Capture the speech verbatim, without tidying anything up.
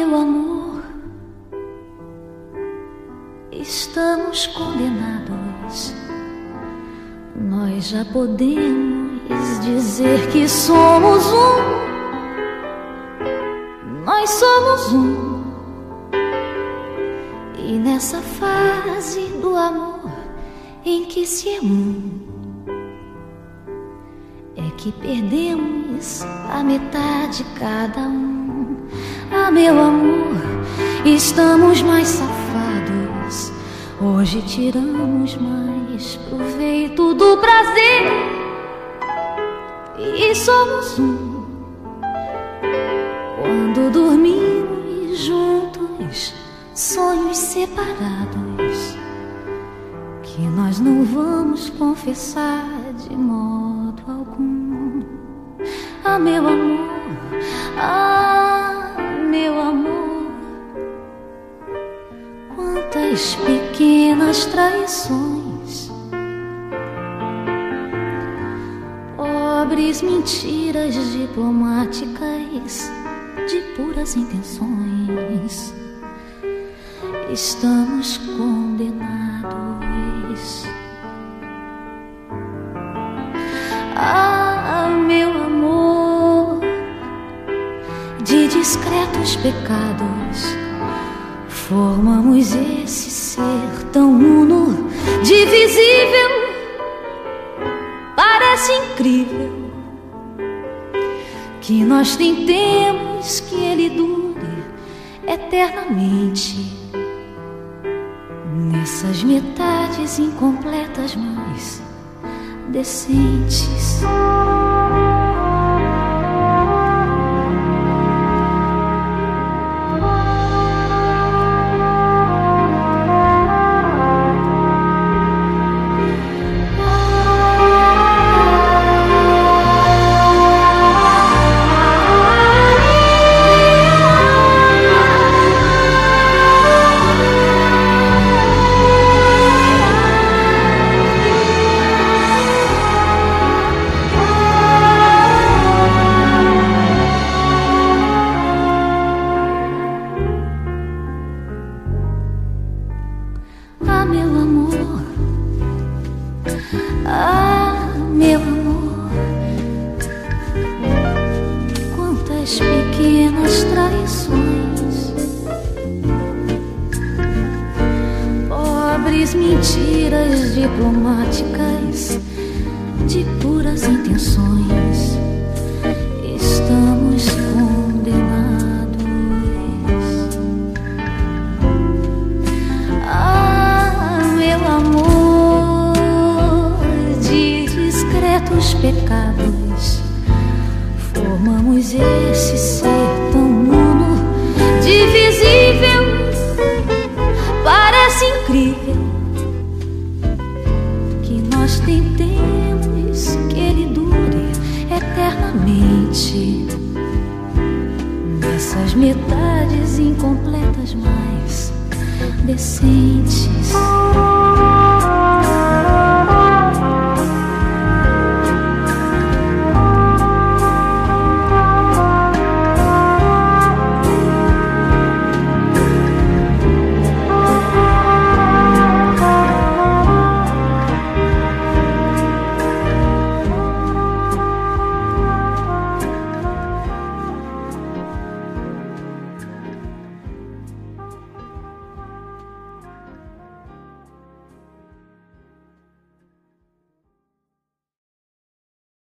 meu amor, estamos condenados. Nós já podemos dizer que somos um. Nós somos um. E nessa fase do amor em que se é um, é que perdemos a metade cada um. Ah, meu amor, estamos mais safados. Hoje tiramos mais proveito do prazer e somos um. Quando dormimos juntos, sonhos separados, que nós não vamos confessar de modo algum. Ah, meu amor, ah, meu amor, quantas pequenas traições, pobres mentiras diplomáticas de puras intenções, estamos condenados. Ah, meu amor, de discretos pecados formamos esse ser tão uno, divisível, parece incrível que nós tentemos que ele dure eternamente nessas metades incompletas, mas decentes. Ah, meu amor, quantas pequenas traições, pobres mentiras diplomáticas de puras intenções, estamos condenados. Ah, meu amor, os pecados formamos esse ser tão uno, divisível, parece incrível que nós tentemos que ele dure eternamente nessas metades incompletas, mas decentes.